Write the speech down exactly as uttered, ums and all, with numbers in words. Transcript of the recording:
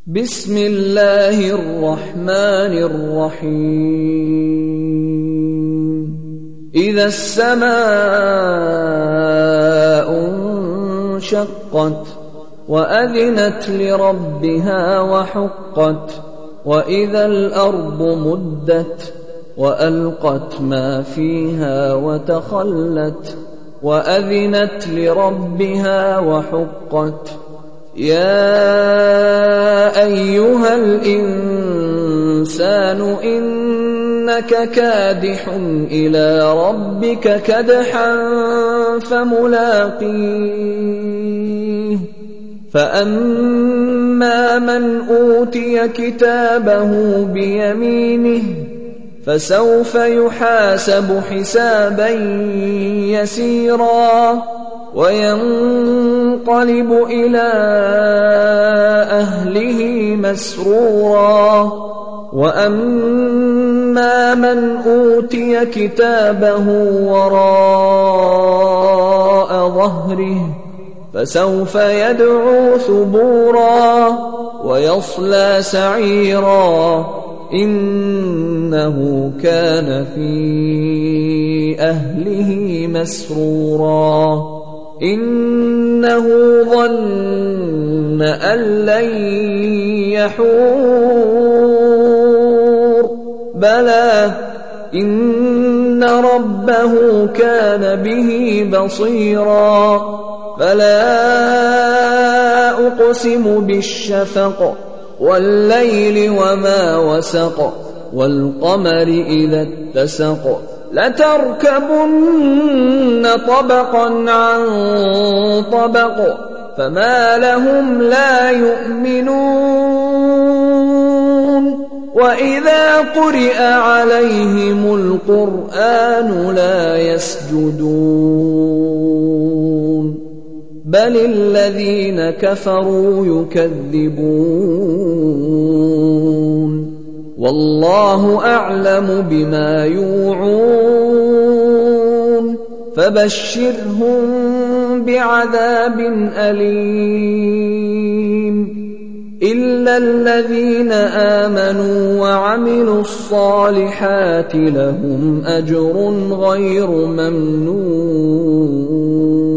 بسم الله الرحمن الرحيم إذا السماء انشقت وأذنت لربها وحقت وإذا الأرض مدت وألقت ما فيها وتخلت وأذنت لربها وحقت يا أيها الإنسان إنك كادح إلى ربك كدحا فملاقيه فأما من أوتي كتابه بيمينه فسوف يحاسب حسابا يسيرا وينقلب إلى أهله مسرورا وأما من أوتي كتابه وراء ظهره فسوف يدعو ثبورا ويصلى سعيرا إنه كان في أهله مسرورا إنه ظن أن لن يحور بلى إن ربه كان به بصيرا فلا أقسم بالشفق والليل وما وسق والقمر إذا اتسق لتركبن طبقا عن طبق فما لهم لا يؤمنون وإذا قرئ عليهم القرآن لا يسجدون بل الذين كفروا يكذبون والله أعلم بما يوعون فبشرهم بعذاب أليم إلا الذين آمنوا وعملوا الصالحات لهم أجر غير ممنون.